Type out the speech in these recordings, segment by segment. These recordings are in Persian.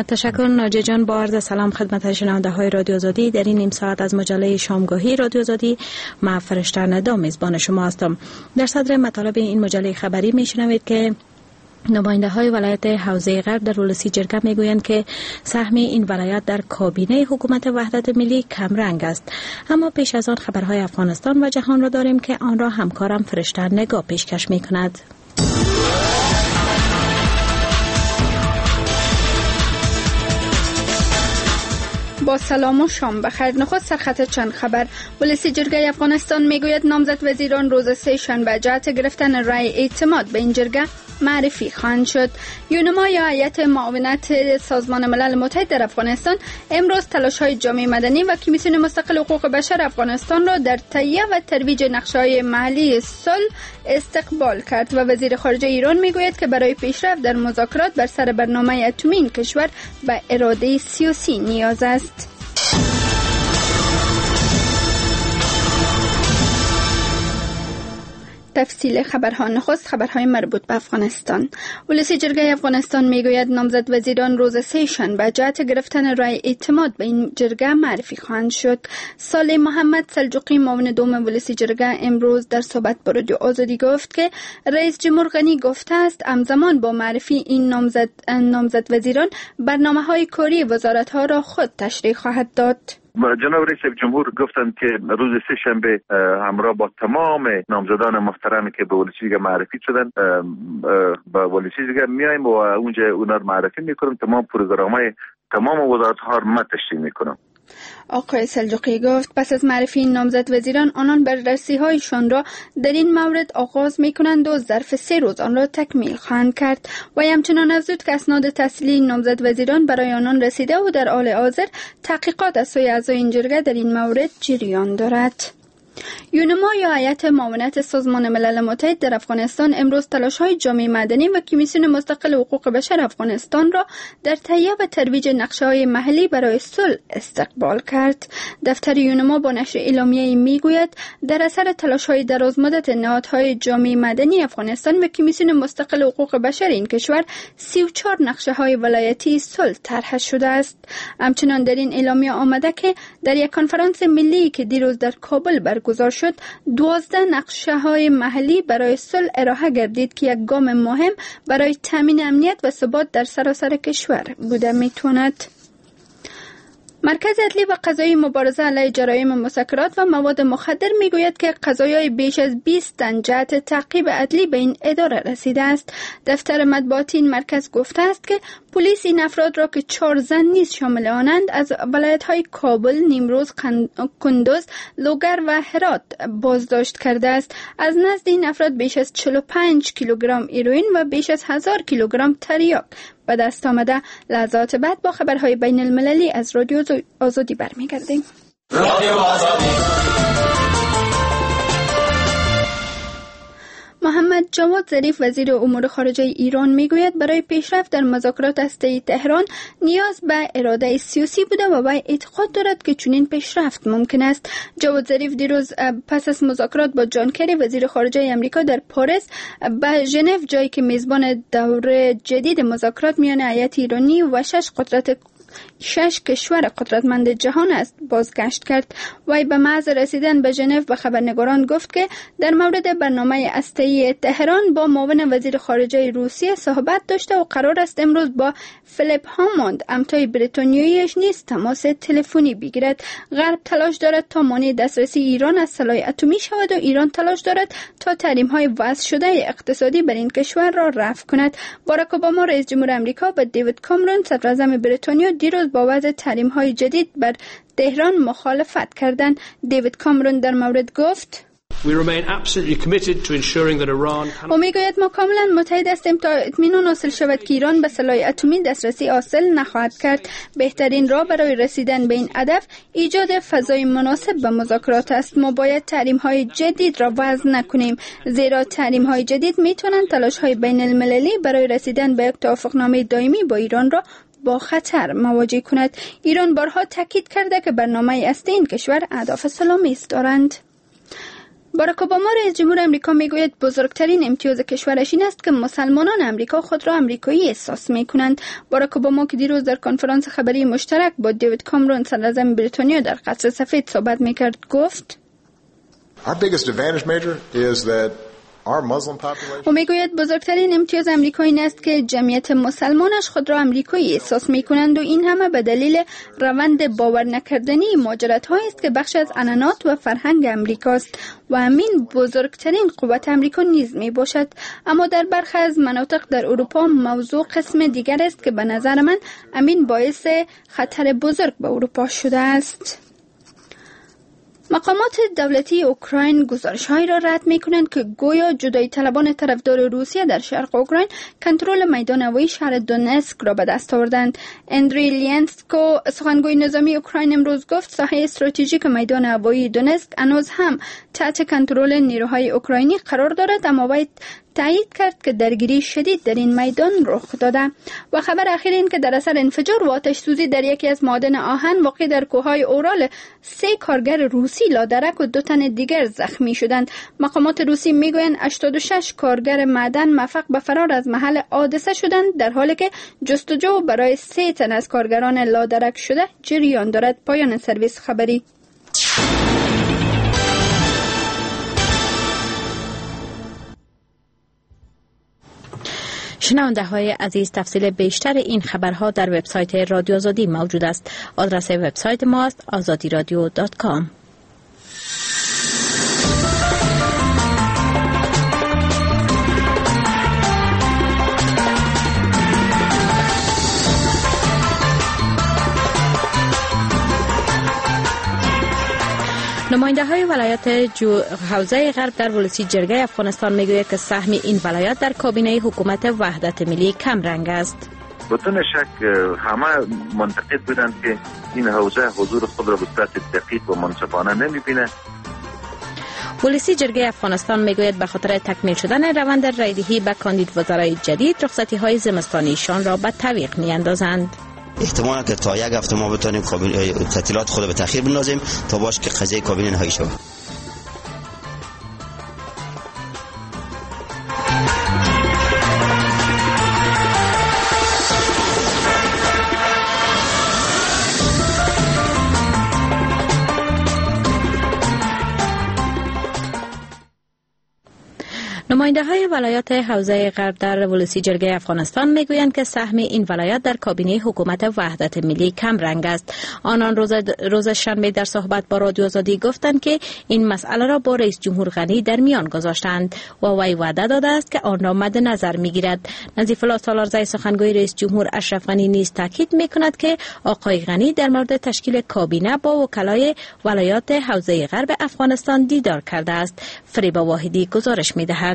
تشکر ناجی جان. با عرض سلام خدمت شنونده های رادیو آزادی. در این نیم ساعت از مجله شامگاهی رادیو آزادی من فرشته ندا میزبان شما هستم. در صدر مطالب این مجله خبری میشنوید که نماینده های ولایت حوزه غرب در ولسی جرگه میگویند که سهم این ولایت در کابینه حکومت وحدت ملی کم رنگ است. اما پیش از آن خبرهای افغانستان و جهان را داریم که آن را همکارم فرشته نگاه پیشکش میکند. با سلام و شام بخیر. نخست سرخط چند خبر. ولسی جرگه افغانستان میگوید نامزد وزیران روز سه شنبه جهت گرفتن رای اعتماد به این جرگه معرفی خواهند شد. یونما یا هیئت معاونت سازمان ملل متحد در افغانستان امروز تلاش‌های جامعه مدنی و کمیسیون مستقل حقوق بشر افغانستان را در تهیه و ترویج نقشه‌های محلی صلح استقبال کرد و وزیر خارجه ایران میگوید که برای پیشرفت در مذاکرات بر سر برنامه اتمی این کشور به اراده سیاسی نیاز است. تفصیل خبرها. نخست خبرهای مربوط به افغانستان. ولسی جرگه افغانستان میگوید نامزد وزیران روز سه شنبه جهت گرفتن رای اعتماد به این جرگه معرفی خواهند شد. صالح محمد سلجوقی معاون دوم ولسی جرگه امروز در صحبت با رادیو آزادی گفت که رئیس جمهور غنی گفته است همزمان با معرفی این نامزد وزیران برنامه‌های کاری وزارت‌ها را خود تشریح خواهد داد. جناب رئیس جمهور گفتند که روز سه شنبه همراه با تمام نامزدان محترمی که به ولسی جرگه معرفی شدن با ولسی جرگه میایم و اونجا اونا رو معرفی میکنیم. تمام پروگرام‌های تمام وزارت‌ها رو من تشریح میکنم. آقای سلجوقی گفت پس از معرفی این نامزد وزیران آنان بررسی‌هایشان را در این مورد آغاز می‌کنند و ظرف 3 روز آن را تکمیل خواهند کرد و همچنان افزود که اسناد تحصیلی نامزد وزیران برای آنان رسیده و در حال حاضر تحقیقات از سوی اعضای این جرگه در این مورد جریان دارد. یونما یا هیئت معاونت سازمان ملل متحد در افغانستان امروز تلاش‌های جامعه مدنی و کمیسیون مستقل حقوق بشر افغانستان را در تهیه و ترویج نقشه‌های محلی برای صلح استقبال کرد. دفتر یونما با نشر اعلامیه‌ای میگوید در اثر تلاش‌های درازمدت نهادهای جامعه مدنی افغانستان و کمیسیون مستقل حقوق بشر این کشور 34 نقشه‌های ولایتی صلح طرح شده است. همچنین در این اعلامیه آمده که در یک کنفرانس ملی که دیروز در کابل برگزار شد 12 نقشه‌های محلی برای صلح ارائه گردید که یک گام مهم برای تامین امنیت و ثبات در سراسر کشور بوده میتواند. مرکز عدلی و قضایی مبارزه علیه جرایم مسکرات و مواد مخدر میگوید که قضایای بیش از 20 تن جهت تعقیب عدلی به این اداره رسیده است. دفتر مطبوعاتی این مرکز گفته است که پلیس این افراد را که 4 زن نیز شامل آنند از ولایت‌های کابل، نیمروز، کندوز، لوگر و هرات بازداشت کرده است. از نزد این افراد بیش از 45 کیلوگرم هیروئین و بیش از 1000 کیلوگرم تریاک به دست آمده. لحظات بعد با خبرهای بین المللی از رادیو آزادی برمیگردیم. رادیو آزادی. محمد جواد ظریف وزیر امور خارجه ایران میگوید برای پیشرفت در مذاکرات هسته‌ای تهران نیاز به اراده سیاسی بوده و به اعتقاد دارد که چنین پیشرفت ممکن است. جواد ظریف دیروز پس از مذاکرات با جان کری وزیر خارجه آمریکا در پاریس به ژنو، جایی که میزبان دوره جدید مذاکرات میان هیئت ایرانی و 6 کشور قدرتمند جهان است بازگشت کرد. وی به محض رسیدن به ژنو به خبرنگاران گفت که در مورد برنامه هسته‌ای تهران با معاون وزیر خارجه روسیه صحبت داشته و قرار است امروز با فیلیپ هاموند همتای بریتانیاییش نیز تماس تلفنی بگیرد. غرب تلاش دارد تا مانع دسترسی ایران از سلاح اتمی شود و ایران تلاش دارد تا تحریم‌های وضع شده اقتصادی بر این کشور را رفع کند. باراک اوباما رئیس جمهور آمریکا و دیوید کامرون صدر اعظم بریتانیا دیروز با وضع تحریم‌های جدید بر تهران مخالفت کردند. دیوید کامرون در مورد گفت: و میگوید ما کاملا متحد هستیم تا اطمینان حاصل شود که ایران به سلاح اتمی دسترسی حاصل نخواهد کرد. بهترین راه برای رسیدن به این هدف ایجاد فضای مناسب به مذاکرات است. ما باید تحریم‌های جدید را وضع نکنیم، زیرا تحریم‌های جدید میتونند تلاش‌های بین المللی برای رسیدن به یک توافقنامه دائمی با ایران را با خطر مواجه کند. ایران بارها تاکید کرده که برنامه هسته‌ای این کشور اهداف سه‌آمیز دارند. باراک اوباما رئیس جمهور امریکا میگوید بزرگترین امتیاز کشورش این است که مسلمانان امریکا خود را امریکایی احساس میکنند. باراک اوباما که دیروز در کنفرانس خبری مشترک با دیوید کامرون صدراعظم بریتانیا در قصر سفید صحبت میکرد گفت او میگوید بزرگترین امتیاز امریکا این است که جمعیت مسلمانش خود را امریکایی احساس میکنند و این همه به دلیل روند باور نکردنی مهاجرت هایی است که بخش از عنعنات و فرهنگ امریکاست و همین بزرگترین قوت امریکا نیز می باشد. اما در برخی از مناطق در اروپا موضوع قسم دیگر است که به نظر من همین باعث خطر بزرگ به اروپا شده است. مقامات دولتی اوکراین گزارش‌هایی را رد می‌کنند که گویا جدایی طلبان طرفدار روسیه در شرق اوکراین کنترل میدان هوایی شهر دونتسک را به دست آوردند. اندری لینسکو سخنگوی نظامی اوکراین امروز گفت ساحه استراتژیک میدان هوایی دونتسک هنوز هم تحت کنترل نیروهای اوکراینی قرار دارد، اما باید تایید کرد که درگیری شدید در این میدان رخ داده. و خبر اخیر این که در اثر انفجار و آتش سوزی در یکی از معادن آهن واقع در کوههای اورال 3 کارگر روسی لادرک و 2 تن دیگر زخمی شدند. مقامات روسی میگویند 86 کارگر معدن موفق به فرار از محل حادثه شدند، در حالی که جستجو برای 3 تن از کارگران لادرک شده جریان دارد. پایان سرویس خبری. شنونده های عزیز، تفصیل بیشتر این خبرها در وبسایت رادیو آزادی موجود است. آدرس وبسایت ما است azadiradio.com. نماینده های ولایت حوزه غرب در ولسی جرگه افغانستان میگوید که سهم این ولایت در کابینه حکومت وحدت ملی کم رنگ است. بدون شک همه منتقد بودند که این حوزه حضور خود را به صورت دقیق و منصفانه نمیبینه. ولسی جرگه افغانستان میگوید به خاطر تکمیل شدن روند رایدهی به کاندید وزرای جدید رخصتی های زمستانیشان را به تعویق میاندازند. احتمال که تا یک هفته ما بتونیم تعطیلات خود به تأخیر بندازیم تا باش که قضیه کابینه نهایی شود. نماینده های ولایات حوزه غرب در ولسی جرگه افغانستان میگویند که سهم این ولایت در کابینه حکومت وحدت ملی کم رنگ است. آنان روز شنبه در صحبت با رادیو آزادی گفتند که این مسئله را با رئیس جمهور غنی در میان گذاشتند و وی وعده داده است که آن را مد نظر میگیرد. نظیف الله سالارزی سخنگوی رئیس جمهور اشرف غنی نیز تاکید میکند که آقای غنی در مورد تشکیل کابینه با وکلای ولایات حوزه غرب افغانستان دیدار کرده است. فریبا واحدی گزارش میدهد.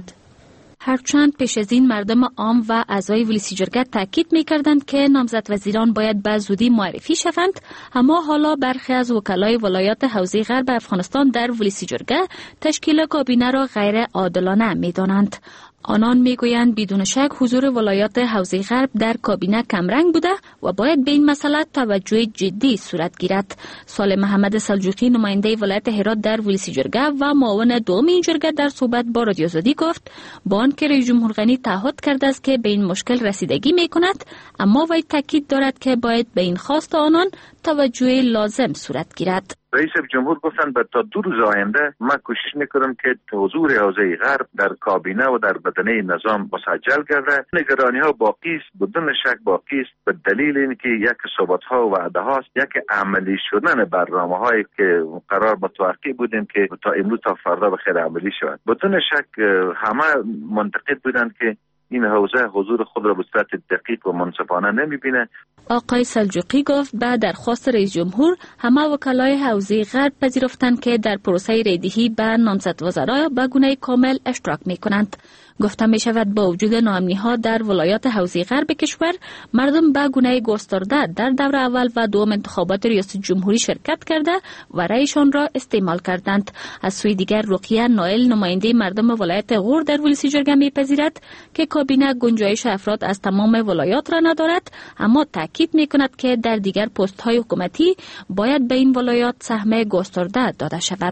هرچند پیش از این مردم عام و اعضای ولسی جرگه تاکید می‌کردند که نامزد وزیران باید به زودی معرفی شوند، اما حالا برخی از وکلای ولایات حوزه غرب افغانستان در ولسی جرگه تشکیل کابینه را غیر عادلانه می‌دانند. آنان میگویند بدون شک حضور ولایات حوزه غرب در کابینه کمرنگ بوده و باید به این مسئله توجه جدی صورت گیرد. صالح محمد سلجوقی نماینده ولایت هرات در ولسی جرگه و معاون دوم این جرگه در صحبت با رادیو آزادی گفت با آنکه رئیس جمهور غنی تعهد کرده است که به این مشکل رسیدگی میکند، اما وی تاکید دارد که باید به این خواست آنان توجه لازم صورت گیرد. رئیس جمهور گفتن تا 2 روز آینده من کوشش میکنم که حضور حوزه غرب در کابینه و در بدنه نظام مسجل گرده. نگرانی ها باقی است، بدون شک باقی است، به دلیل اینکه یک صحبت ها و وعده هاست، یک عملی شدن برنامه هایی که قرار متوقع بودیم که تا امروز تا فردا به خیر عملی شود. بدون شک همه منتقد بودند که این حوزه حضور خود را به صورت دقیق و منصفانه نمیبینه. آقای سلجوقی گفت بعد درخواست رئیس جمهور همه وکلای حوزه غرب پذیرفتند که در پروسه رایدهی به نامزد وزرا به گونه کامل اشتراک میکنند. گفته می شود با وجود ناامنی ها در ولایات حوزه غرب کشور، مردم به گونه گسترده در دور اول و دوم انتخابات ریاست جمهوری شرکت کرده و رأیشان را استعمال کردند. از سوی دیگر رقیه نائل نماینده مردم ولایت غور در ولسی جرگه میپذیرد که کابینه گنجایش افراد از تمام ولایات را ندارد، اما تاکید میکند که در دیگر پست های حکومتی باید به این ولایات سهم گسترده داده شود.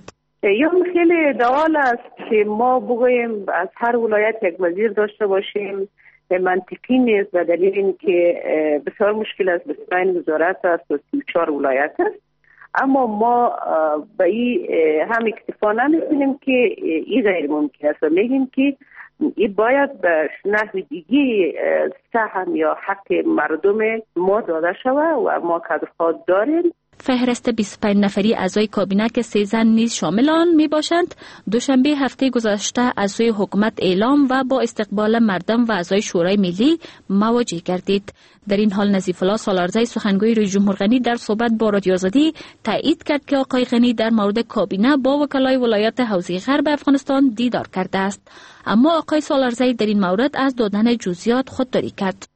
یا خیلی دوال است که ما بگوییم از هر ولایت یک وزیر داشته باشیم، منطقی نیست به دلیل اینکه بسیار مشکل است. 25 وزارت است و 34 ولایت است. اما ما به این هم اکتفا نمی‌کنیم که این غیر ممکن است و میگیم که این باید به نحو دیگه سهم یا حق مردم ما داده شود و ما کادرها داریم. فهرست 25 نفری اعضای کابینه که 3 زن نیز شامل آن می باشند دوشنبه هفته گذشته از سوی حکومت اعلام و با استقبال مردم و اعضای شورای ملی مواجه گردید. در این حال نظیف الله سالارزی سخنگوی رئیس جمهور غنی در صحبت با رادیو آزادی تایید کرد که آقای غنی در مورد کابینه با وکلای ولایات حوزه غرب افغانستان دیدار کرده است، اما آقای سالارزی در این مورد از دادن جزئیات خودداری کرد.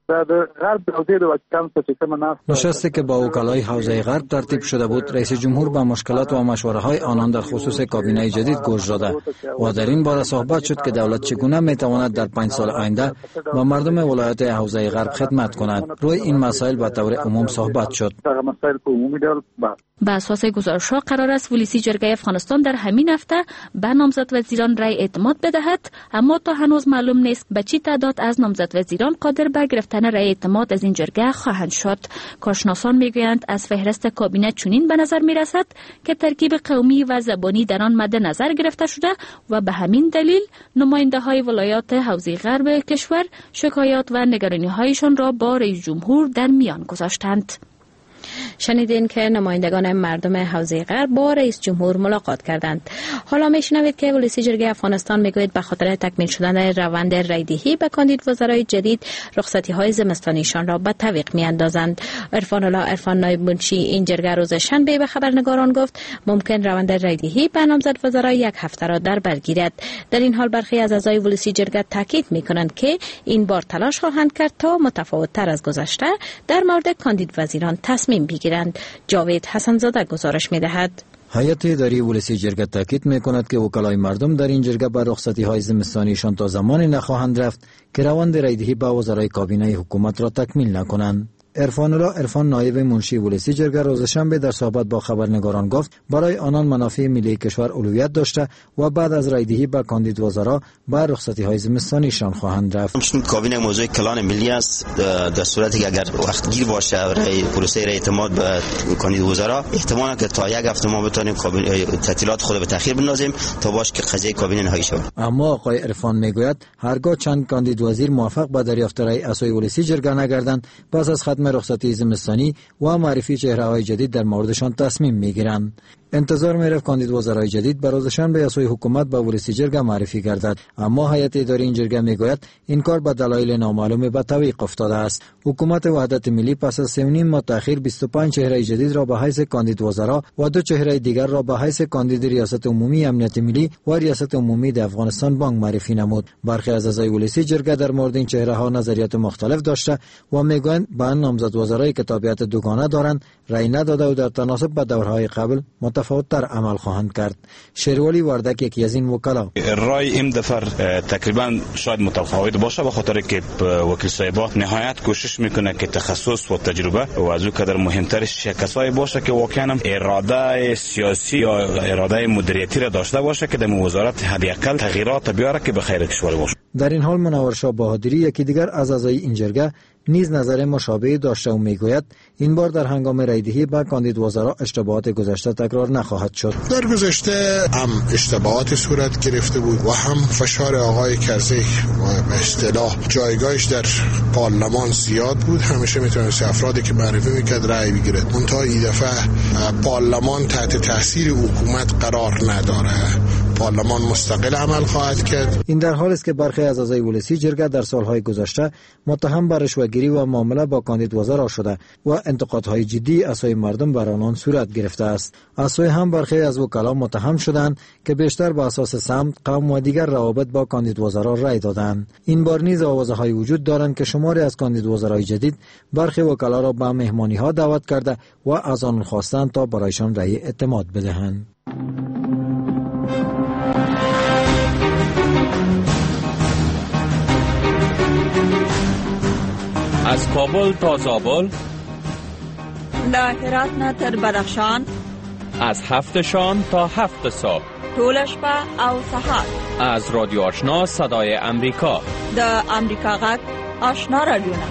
نشستی که با وکلای حوزه غرب ترتیب شده بود، رئیس جمهور به مشکلات و مشوره های آنان در خصوص کابینه جدید گوش داده و در این باره صحبت شد که دولت چگونه می تواند در 5 سال آینده با مردم ولایات حوزه غرب خدمت کند. روی این مسائل به طور عموم صحبت شد. به اساس گزارش‌ها قرار است ولسی جرگه افغانستان در همین هفته به نامزد وزیران رای اعتماد بدهد، اما تا هنوز معلوم نیست به چه تعداد از نامزد وزیران قادر به گرفتن رای اعتماد از این جرگه خواهند شد. کارشناسان میگویند از فهرست کابینه چنین به نظر میرسد که ترکیب قومی و زبانی در آن مد نظر گرفته شده و به همین دلیل نماینده های ولایات حوزه غرب کشور شکایات و نگرانی هایشان را با رئیس جمهور در میان گذاشتند. شنیدین که نمایندگان مردم حوزه غرب با رئیس جمهور ملاقات کردند. حالا میشنوید که ولسی جرگه افغانستان میگوید به خاطر تکمیل شدن روند رایدهی به کاندید وزرای جدید رخصتی های زمستانیشان را به تعویق میاندازند. عرفان الله عرفان نایب منشی این جرگه روز شنبه به خبرنگاران گفت ممکن روند رایدهی به نامزد وزرای 1 هفته را در بر گیرد. در این حال برخی از اعضای ولسی جرگه تاکید میکنند که این بار تلاش خواهند کرد تا متفاوت تر از گذشته در مورد کاندید وزیران تصمیم بگیرند. جاوید حسنزاده گزارش می‌دهد. هیئت اداری ولسی جرگه تاکید می‌کند که وکلای مردم در این جرگه بر رخصتی‌های زمستانیشان تا زمانی نخواهند رفت که روند رایدهی با وزرای کابینه حکومت را تکمیل نکنند. عرفان الله عرفان نایب منشی ولسی جرگه روز شنبه در صحبت با خبرنگاران گفت برای آنان منافع ملی کشور اولویت داشته و بعد از رایدهی با کاندید وزرا بر رخصتی‌های زمستانیشان خواهند رفت. چون کابینه موضوع کلان ملی است، در صورتی که اگر وقتگیر باشه پروسه رای اعتماد به کاندید وزرا احتمالاً که تا 1 هفته ما بتونیم تعطیلات خود به تأخیر بندازیم تا باش که قضیه کابینه نهایی شود. اما آقای عرفان میگوید هرگاه چند کاندید وزیر موافق به دریافت رای اعضای ولسی جرگه نگردند پس از ختم رخصتی زمستانی و معرفی چهره‌های جدید در موردشان تصمیم میگیرند. انتظار میرفت کاندید وزرای جدید به روز شنبه اعضای حکومت به ولسی جرگه معرفی گردد، اما هیئت اداری این جرگه میگوید این کار به دلایل نامعلوم به تعویق افتاده است. حکومت وحدت ملی پس از 3.5 ماه تأخیر 25 چهره جدید را به حیث کاندید وزرا و 2 چهره دیگر را به حیث کاندید ریاست عمومی امنیت ملی و ریاست عمومی د افغانستان بانک معرفی نمود. برخی از اعضای ولسی جرگه در مورد این چهره‌ها نظریات مختلف داشته و میگویند به نامزد وزرای که تابعیت دوگانه دارند رای نداده و در تناسب با دورهای قبل متفاوت‌تر عمل خواهند کرد. شیرولی وردک یکی از این وکلا رای این دفعه تقریبا شاید متفاوت باشه به خاطر که وکیل صاحب نهایت کوشش میکنه که تخصص و تجربه و از اون قدر مهمترش کسایی باشه که واقعا اراده سیاسی یا اراده مدیریتی را داشته باشه که در وزارت حداقل تغییرات بیاره که به خیر کشور باشه. در این حال منور شاه بهادری یکی دیگر از اعضای این جرگه نیز نظر مشابهی داشته و میگوید این بار در هنگام رایدهی با کاندید وزرا اشتباهات گذشته تکرار نخواهد شد. در گذشته هم اشتباهات صورت گرفته بود و هم فشار آقای کرزی و به اصطلاح جایگاهش در پارلمان زیاد بود، همیشه میتونست افرادی که معرفی میکرد رای بگیره. منتها این دفعه پارلمان تحت تاثیر حکومت قرار نداره، پارلمان مستقل عمل خواهد کرد. این در حالی است که برخی از اعضای ولسی جرگه در سالهای گذشته متهم به رشوه‌گیری و معامله با کاندید وزرا شده و انتقادهای جدی از سوی مردم بر آنان صورت گرفته است. از سوی هم برخی از وکلا متهم شدند که بیشتر بر اساس سمت، قوم و دیگر روابط با کاندید وزرا رای دادند. این بار نیز آوازهای وجود دارند که شماری از کاندید وزرای جدید برخی وکلا را به مهمانی‌ها دعوت کرده و از آنان خواستند تا برایشان رای اعتماد بدهند. از کابل تا زابل، له هرات نه تر بدخشان، از 7 شام تا 7 صبح. طول شپه او سهار. از رادیو آشنا صدای امریکا. د امریکا غږ آشنا رادیونا.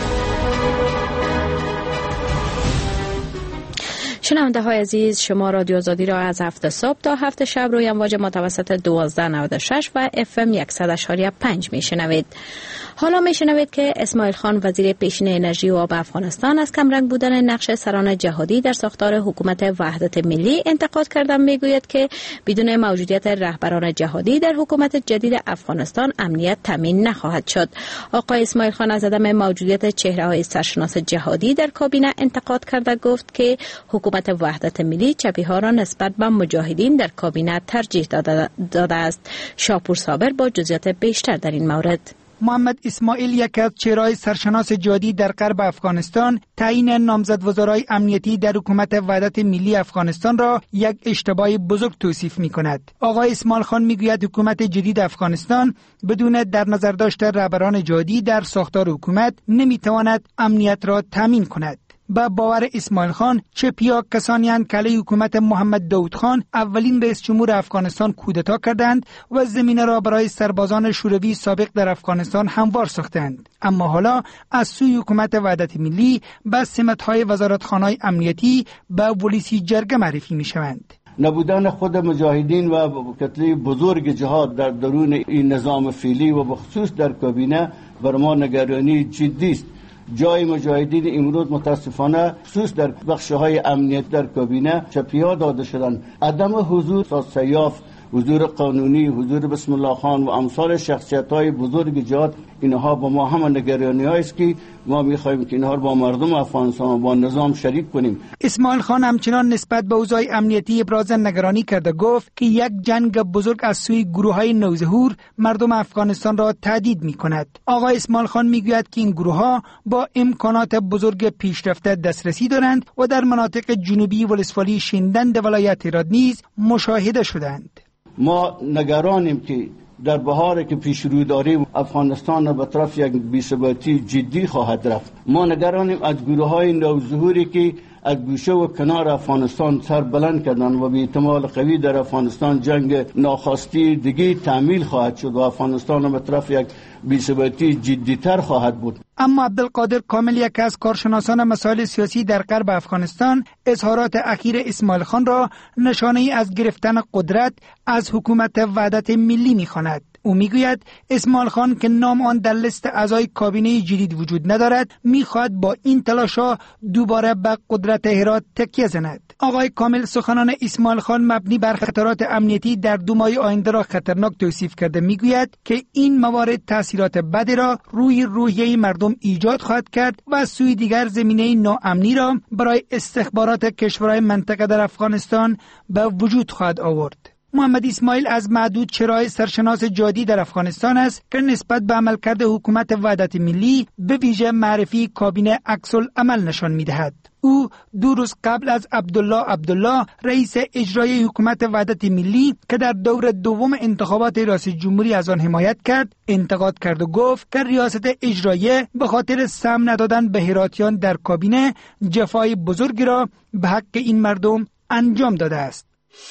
شنونده های عزیز، شما رادیو آزادی را از 7 صبح تا 7 شب روی امواج متوسط 1296 و FM 100.5 میشنوید. حالا میشنوید که اسماعیل خان وزیر پیشین انرژی و آب افغانستان از کمرنگ بودن نقش سران جهادی در ساختار حکومت وحدت ملی انتقاد کرده. میگوید که بدون موجودیت رهبران جهادی در حکومت جدید افغانستان امنیت تامین نخواهد شد. آقای اسماعیل خان از عدم موجودیت چهره‌های سرشناس جهادی در کابینه انتقاد کرده. گفت که حکومت وحدت ملی چپی‌ها را نسبت به مجاهدین در کابینه ترجیح داده است. شاپور صابر با جزئیات بیشتر در این مورد. محمد اسماعیل، یکی از چهره‌های سرشناس جهادی در غرب افغانستان، تعیین نامزد وزرای امنیتی در حکومت وحدت ملی افغانستان را یک اشتباه بزرگ توصیف می‌کند. آقای اسماعیل خان می‌گوید حکومت جدید افغانستان بدون در نظر داشتن رهبران جهادی در ساختار حکومت نمی‌تواند امنیت را تامین کند. با باور اسماعیل خان، چپیا کسانی اند که علیه حکومت محمد داود خان اولین رئیس جمهور افغانستان کودتا کردند و زمینه را برای سربازان شوروی سابق در افغانستان هموار ساختند. اما حالا از سوی حکومت وحدت ملی به سمت‌های وزارتخانه‌های امنیتی به ولیسی جرگه معرفی می‌شوند. نبودن خود مجاهدین و کتله بزرگ جهاد در درون این نظام فعلی و بخصوص در کابینه بر ما نگرانی جدی است. جای مجاهدین امروز متاسفانه خصوص در بخش‌های امنیت در کابینه چپی‌ها داده شدند. عدم حضور سیاف، حضور قانونی، حضور بسم الله خان و امثال شخصیت‌های بزرگ جهاد، اینها با ما هم نگرانی‌هایی است که ما می‌خواهیم که اینها رو با مردم افغانستان و با نظام شریک کنیم. اسماعیل خان همچنان نسبت به اوضاع امنیتی ابراز نگرانی کرده. گفت که یک جنگ بزرگ از سوی گروه‌های نوظهور مردم افغانستان را تهدید می‌کند. آقای اسماعیل خان می‌گوید که این گروه‌ها با امکانات بزرگ پیشرفته دسترسی دارند و در مناطق جنوبی ولسوالی شیندند ولایت هرات نیز مشاهده شدند. ما نگرانیم که در بهاری که پیش رو داریم افغانستان به طرف یک بی‌ثباتی جدی خواهد رفت. ما نگرانیم از گروه‌های نوظهوری که از گوشه و کنار افغانستان سر بلند کردن و به احتمال قوی در افغانستان جنگ ناخواستی دیگه تعمیل خواهد شد و افغانستان به طرف یک بی‌ثباتی جدی‌تر خواهد بود. اما عبدالقادر کامل، یکی از کارشناسان مسائل سیاسی در غرب افغانستان، اظهارات اخیر اسماعیل خان را نشانه‌ای از گرفتن قدرت از حکومت وحدت ملی می‌خواند. او میگوید اسماعیل خان که نام آن در لیست اعضای کابینه جدید وجود ندارد، میخواهد با این تلاش‌ها دوباره به قدرت هرات تکیه زند. آقای کامل سخنان اسماعیل خان مبنی بر خطرات امنیتی در 2 ماه آینده را خطرناک توصیف کرده. میگوید که این موارد تاثیرات بدی را روی روحیه مردم ایجاد خواهد کرد و از سوی دیگر زمینه ناامنی را برای استخبارات کشورهای منطقه در افغانستان به وجود خواهد آورد. محمد اسماعیل از معدود چهره‌های سرشناس جهادی در افغانستان است که نسبت به عملکرد حکومت وحدت ملی به ویژه معرفی کابینه عکس‌العمل نشان می‌دهد. او 2 روز قبل از عبدالله رئیس اجرایی حکومت وحدت ملی که در دور دوم انتخابات ریاست جمهوری از آن حمایت کرد، انتقاد کرد و گفت که ریاست اجرایی به خاطر سهم ندادن به هراتیان در کابینه جفای بزرگی را به حق این مردم انجام داده است.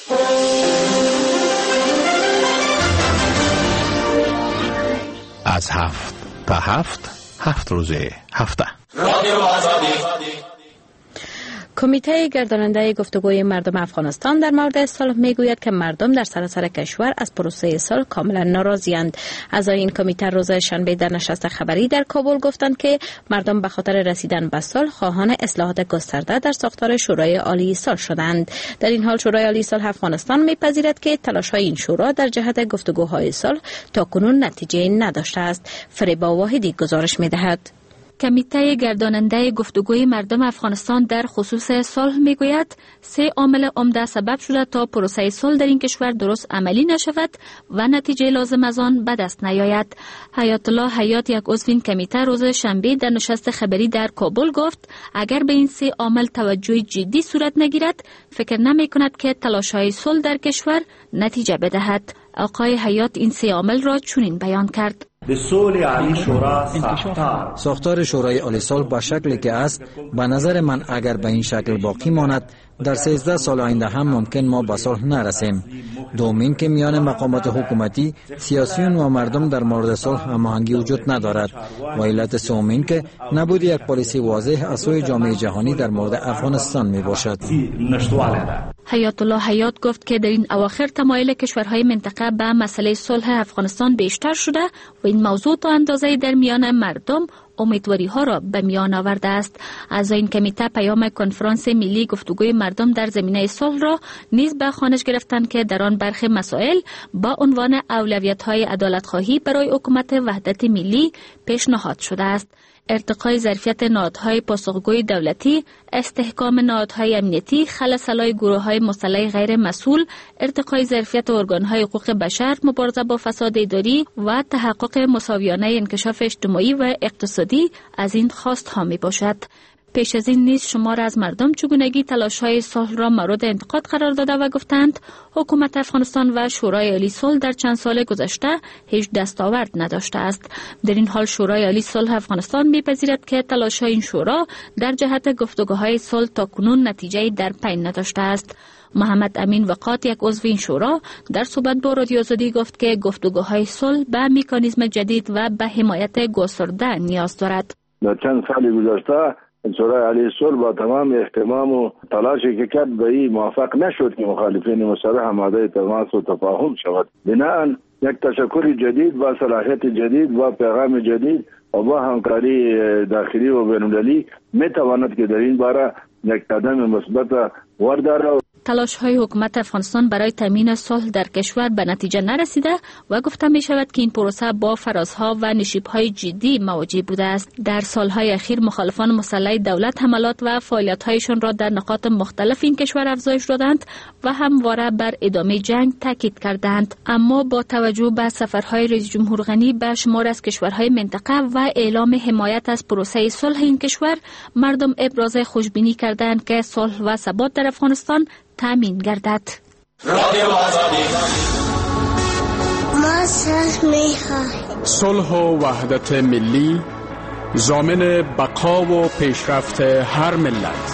از 7 تا 7 روز هفته رادیو آزادی. کمیته گرداننده گفتگوی مردم افغانستان در مورد صلح میگوید که مردم در سراسر کشور از پروسه صلح کاملا ناراضی‌اند. اعضای این کمیته روز شنبه در نشست خبری در کابل گفتند که مردم به خاطر رسیدن به صلح خواهان اصلاحات گسترده در ساختار شورای عالی صلح شدند. در این حال شورای عالی صلح افغانستان میپذیرد که تلاش‌های این شورا در جهت گفتگوهای صلح تاکنون نتیجه نداشته است. فریبا واحدی گزارش می‌دهد. کمیته گرداننده گفتگوی مردم افغانستان در خصوص صلح میگوید 3 عامل عمده سبب شده تا پروسه صلح در این کشور درست عملی نشود و نتیجه لازم از آن به دست نیاید. حیات الله حیات، یک عضو این کمیته، روز شنبه در نشست خبری در کابل گفت اگر به این 3 عامل توجه جدی صورت نگیرد فکر نمی کند که تلاش‌های صلح در کشور نتیجه بدهد. آقای حیات این 3 عامل را چنین بیان کرد: ساختار شورای عالی صلح با شکلی که است به نظر من اگر به این شکل باقی ماند در 13 سال آینده هم ممکن ما به صلح نرسیم. دومین که میان مقامات حکومتی، سیاسیون و مردم در مورد صلح هماهنگی وجود ندارد و علت سومین که نبود یک پالیسی واضح از سوی جامعه جهانی در مورد افغانستان می باشد. حیات الله حیات گفت که در این اواخر تمایل کشورهای منطقه به مسئله صلح افغانستان بیشتر شده و این موضوع تا اندازه در میان مردم امیدواری ها را به میان آورده است. از این کمیته پیام کنفرانس ملی گفتگوی مردم در زمینه صلح را نیز به خوانش گرفتند که در آن برخی مسائل با عنوان اولویت های عدالت خواهی برای حکومت وحدت ملی پیشنهاد شده است. ارتقای ظرفیت نهادهای پاسخگوی دولتی، استحکام نهادهای امنیتی، خلأ گروه‌های مسلح غیر مسئول، ارتقای ظرفیت ارگان‌های حقوق بشر، مبارزه با فساد اداری و تحقق مساویانه انکشاف اجتماعی و اقتصادی از این خواست‌ها میباشد. پیش از این نیز شمار از مردم چگونگی تلاش‌های صلح را مورد انتقاد قرار داده و گفتند حکومت افغانستان و شورای عالی صلح در چند سال گذشته هیچ دستاورد نداشته است. در این حال شورای عالی صلح افغانستان می‌پذیرد که تلاش‌های این شورا در جهت گفتگوهای صلح تاکنون نتیجه‌ای در پی نداشته است. محمد امین وقات، یک عضو این شورا، در صحبت با رادیو آزادی گفت که گفتگوهای صلح به مکانیزم جدید و به حمایت گسترده نیاز دارد. در چند سال گذشته شورای عالی صلح با تمام اهتمام و تلاشی که کرد به این موفق نشد که مخالفین مسلح آماده تماس و تفاهم شود. بنابراین یک تشکل جدید با صلاحیت جدید و پیغام جدید و با همکاری داخلی و بین‌المللی میتواند که در این باره یک قدم مثبت ورداره. تلاش‌های حکومت افغانستان برای تامین صلح در کشور به نتیجه نرسیده و گفته می شود که این پروسه با فرازها و نشیب‌های جدی مواجه بوده است. در سالهای اخیر مخالفان مسلح دولت حملات و فعالیت‌هایشان را در نقاط مختلف این کشور افزایش دادند و همواره بر ادامه جنگ تاکید کردند. اما با توجه به سفرهای رئیس جمهور غنی به شمار از کشورهای منطقه و اعلام حمایت از پروسه صلح این کشور، مردم ابراز خوشبینی کردند که صلح و ثبات در افغانستان تامین گردد. ما صلح می‌خواهیم. صلح و وحدت ملی ضامن بقا و پیشرفت هر ملت.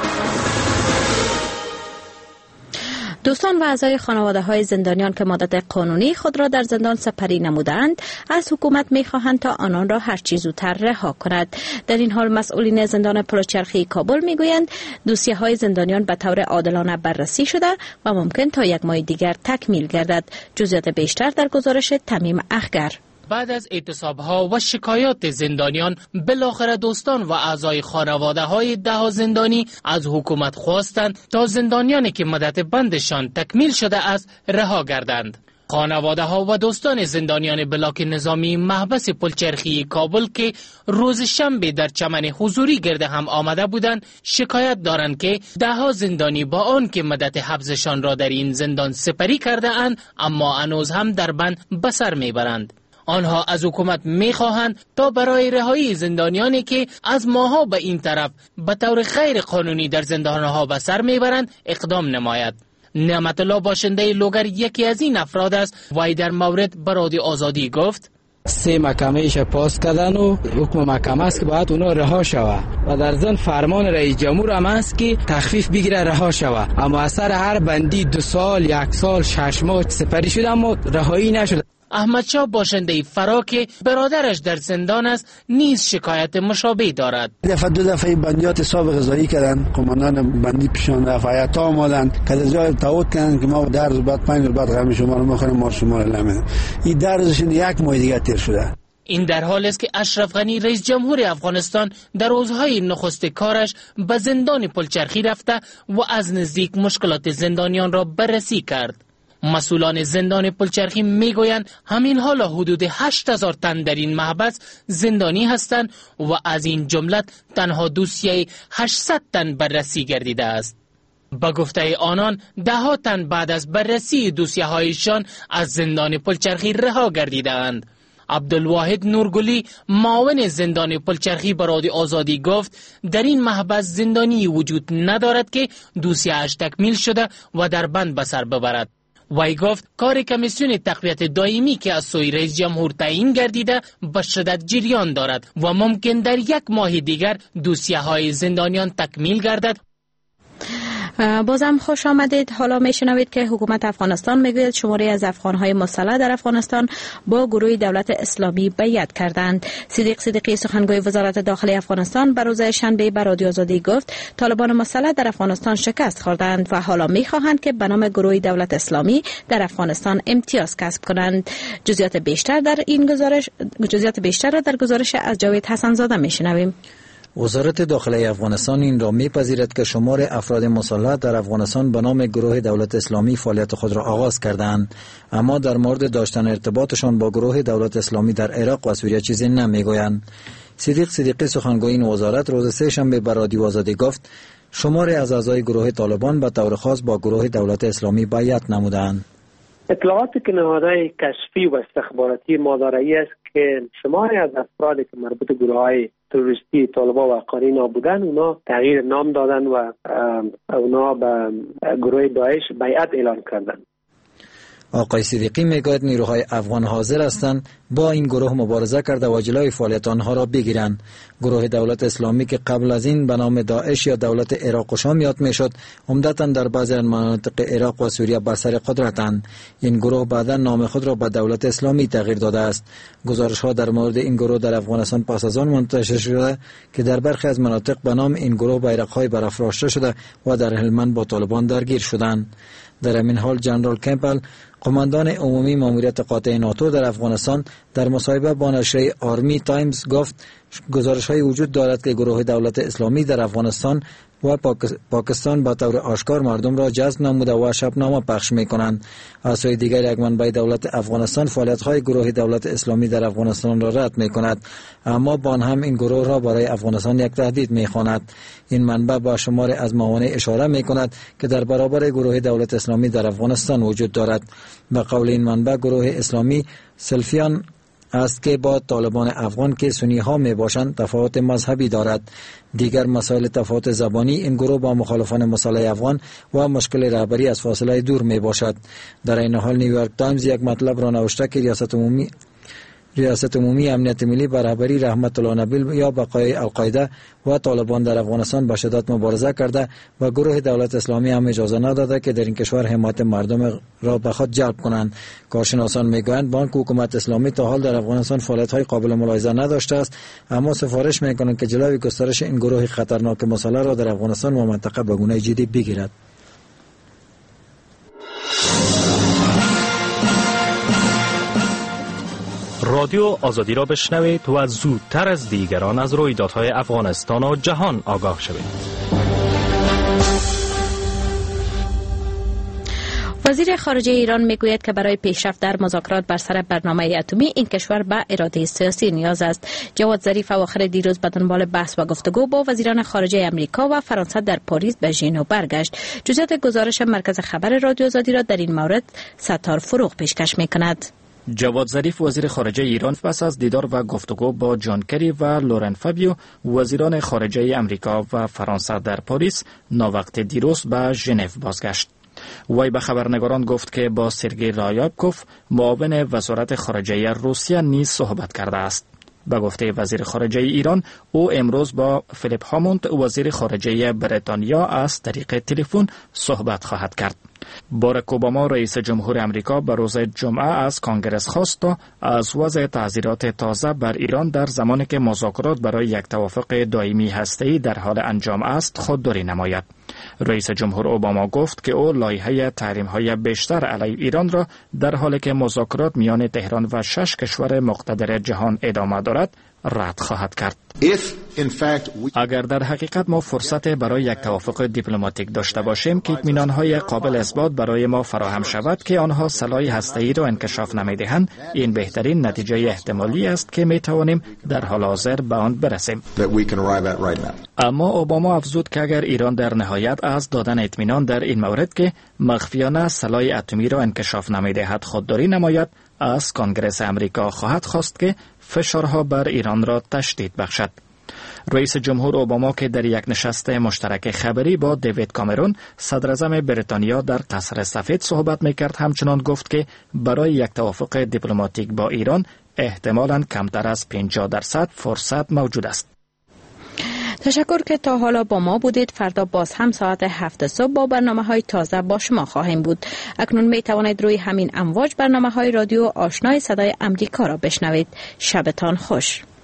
دوستان و اعضای خانواده‌های زندانیان که مدت قانونی خود را در زندان سپری نمودند از حکومت می‌خواهند تا آنان را هر چه زودتر رها کند. در این حال مسئولین زندان پلچرخی کابل می‌گویند دوسیه‌های زندانیان به طور عادلانه بررسی شده و ممکن تا یک ماه دیگر تکمیل گردد. جزئیات بیشتر در گزارش تمیم اخگر. بعد از اعتصاب‌ها و شکایات زندانیان، بالاخره دوستان و اعضای خانواده‌های 10 زندانی از حکومت خواستند تا زندانیانی که مدت بندشان تکمیل شده است رها گردند. خانواده‌ها و دوستان زندانیان بلاک نظامی محبس پلچرخی کابل که روز شنبه در چمن حضوری گرد هم آمده بودند شکایت دارند که 10 زندانی با آن که مدت حبسشان را در این زندان سپری کرده اند اما هنوز هم در بند به سر میبرند. آنها از حکومت می‌خواهند تا برای رهایی زندانیانی که از ماها به این طرف به طور غیر قانونی در زندانها به سر میبرند اقدام نماید. نعمت الله باشنده لوگر یکی از این افراد است. وی در مورد به رادیو آزادی گفت 3 محکمه ایش پاس کردن و حکم محکمه است که باید اونا رها شوه و در ضمن فرمان رئیس جمهور هم است که تخفیف بگیره رها شوه، اما اثر هر بندی 2 سال 1 سال 6 ماه سپری شده اما رهایی نشده. احمد شاه باشنده فرا که برادرش در زندان است نیز شکایت مشابه دارد. 2 دفعه بندیات حساب غذایی کردن، قماندان بندی پیشان رفعیت ها آمدن که در جای تعهد کردن که ما 10 روز بعد 5 روز بعد غم شما رو میخوریم ما شما رو نمیدن. این 10 روزشون 1 ماه دیگه تیر شده. این در حال است که اشرف غنی رئیس جمهور افغانستان در روزهای نخست کارش به زندان پلچرخی رفته و از نزدیک مشکلات زندانیان را بررسی کرد. مسئولان زندان پلچرخی میگویند همین حالا حدود 8000 تن در این محبس زندانی هستند و از این جمله تنها دوسیه 800 تن بررسی گردیده است. با گفته آنان 10 تن بعد از بررسی دوسیه هایشان از زندان پلچرخی رها گردیده اند. عبدالواحد نورگلی معاون زندان پلچرخی به رادیو آزادی گفت در این محبس زندانی وجود ندارد که دوسیه‌اش تکمیل شده و در بند به سر ببرد. وی گفت کار کمیسیون تقویت دائمی که از سوی رئیس جمهور تعیین گردیده به شدت جریان دارد و ممکن در 1 ماه دیگر دوسیه های زندانیان تکمیل گردد. بازم خوش آمدید. حالا میشنوید که حکومت افغانستان میگوید شماری از افغانهای مسلح در افغانستان با گروه دولت اسلامی بیعت کردند. صدیق صدیقی سخنگوی وزارت داخلی افغانستان به روز شنبه به رادیو آزادی گفت طالبان مسلح در افغانستان شکست خوردند و حالا میخواهند که به نام گروه دولت اسلامی در افغانستان امتیاز کسب کنند. جزئیات بیشتر را در گزارش از جاوید حسن زاده میشنویم. وزارت داخلی افغانستان این را میپذیرد که شمار افراد مسلح در افغانستان به نام گروه دولت اسلامی فعالیت خود را آغاز کردند، اما در مورد داشتن ارتباطشان با گروه دولت اسلامی در عراق و سوریه چیزی نمیگویند. صدیق صدیقی سخنگوی این وزارت روز سه‌شنبه به رادیو آزادی گفت شماری از اعضای گروه طالبان به طور خاص با گروه دولت اسلامی بیعت نمودند. اطلاعاتی که نهادهای کشفی و استخباراتی ما دارایی است که شماری از افرادی که مربوط به گروه‌های تروریستی طالبان و قرینه بودن اونا تغییر نام دادن و اونا به گروه داعش بیعت اعلان کردن. آقای صدیقی میگوید نیروهای افغان حاضر هستند با این گروه مبارزه کرده و جلوی فعالیت آنها را بگیرند. گروه دولت اسلامی که قبل از این به نام داعش یا دولت عراق و شام یاد میشد، عمدتاً در بعضی از مناطق عراق و سوریه بر سر قدرتند. این گروه بعدا نام خود را به دولت اسلامی تغییر داده است. گزارش‌ها در مورد این گروه در افغانستان پس از آن منتشر شده که در برخی از مناطق به نام این گروه بیرق‌های برافراشته شده و در هلمند با طالبان درگیر شدند. در همین حال جنرال کمپل، قماندان عمومی ماموریت قاطع ناتو در افغانستان، در مصاحبه با نشریه آرمی تایمز گفت گزارش‌های وجود دارد که گروه دولت اسلامی در افغانستان و پاکستان با طور آشکار مردم را جذب نموده و شبنامه پخش می‌کنند. از سوی دیگر یک منبع دولت افغانستان فعالیت‌های گروه دولت اسلامی در افغانستان را رد می‌کند، اما با آن هم این گروه را برای افغانستان یک تهدید می‌خواند. این منبع با شمار از موانع اشاره می‌کند که در برابر گروه دولت اسلامی در افغانستان وجود دارد. به قول این منبع گروه اسلامی سلفیان است که با طالبان افغان که سنی ها می باشند تفاوت مذهبی دارد. دیگر مسائل تفاوت زبانی این گروه با مخالفان مسلح افغان و مشکل رهبری از فاصله دور می باشد. در این حال نیویورک تایمز یک مطلب را نوشته که ریاست عمومی امنیت ملی بر رهبری رحمت الله نبیل یا بقای القاعده و طالبان در افغانستان به شدت مبارزه کرده و گروه دولت اسلامی هم اجازه نداده که در این کشور حمایت مردم را به خود جلب کنند. کارشناسان میگویند بانک حکومت اسلامی تا حال در افغانستان فعالیت‌های قابل ملاحظه نداشته است، اما سفارش میکنند که جلوی گسترش این گروه خطرناک مسلح را در افغانستان و منطقه به گونه جدی بگیرد. رادیو آزادی را بشنوید و زودتر از دیگران از رویدادهای افغانستان و جهان آگاه شوید. وزیر خارجه ایران میگوید که برای پیشرفت در مذاکرات بر سر برنامه اتمی این کشور به اراده سیاسی نیاز است. جواد ظریف اواخر دیروز به دنبال بحث و گفتگو با وزیران خارجه امریکا و فرانسه در پاریس به ژنو برگشت. جزئیات گزارش مرکز خبر رادیو آزادی را در این مورد ستار فروغ پیشکش میکند. جواد ظریف وزیر خارجه ایران پس از دیدار و گفتگو با جان کری و لورن فابیو وزیران خارجه امریکا و فرانسه در پاریس ناوقت دیروز به ژنو بازگشت. وی به خبرنگاران گفت که با سرگئی رایابکوف معاون وزارت خارجه روسیه نیز صحبت کرده است. به گفته وزیر خارجه ایران، او امروز با فیلیپ هاموند وزیر خارجه بریتانیا از طریق تلفن صحبت خواهد کرد. باراک اوباما رئیس جمهور امریکا به روز جمعه از کانگرس خواست تا از وضع تعزیرات تازه بر ایران در زمانی که مذاکرات برای یک توافق دائمی هسته‌ای در حال انجام است خودداری نماید. رئیس جمهور اوباما گفت که او لایحه تحریم‌های بیشتر علیه ایران را در حالی که مذاکرات میان تهران و 6 کشور مقتدر جهان ادامه دارد رد خواهد کرد. اگر در حقیقت ما فرصت برای یک توافق دیپلماتیک داشته باشیم که اطمینان‌های قابل اثبات برای ما فراهم شود که آنها سلاح هسته‌ای را انکشاف نمی‌دهند، این بهترین نتیجه احتمالی است که می‌توانیم در حال حاضر به آن برسیم. اما اوباما افزود که اگر ایران در نهایت از دادن اطمینان در این مورد که مخفیانه سلاح اتمی را انکشاف نمی‌دهد خودداری نماید، از کانگرس امریکا خواهد خواست که فشارها بر ایران را تشدید بخشد. رئیس جمهور اوباما که در یک نشست مشترک خبری با دیوید کامرون صدر اعظم بریتانیا در قصر سفید صحبت میکرد، همچنان گفت که برای یک توافق دیپلماتیک با ایران احتمالاً کمتر از 50% فرصت موجود است. تشکر که تا حالا با ما بودید. فردا باز هم ساعت 7 صبح با برنامه‌های تازه با شما خواهیم بود. اکنون می توانید روی همین امواج برنامه‌های رادیو آشنای صدای امریکا را بشنوید. شبتان خوش.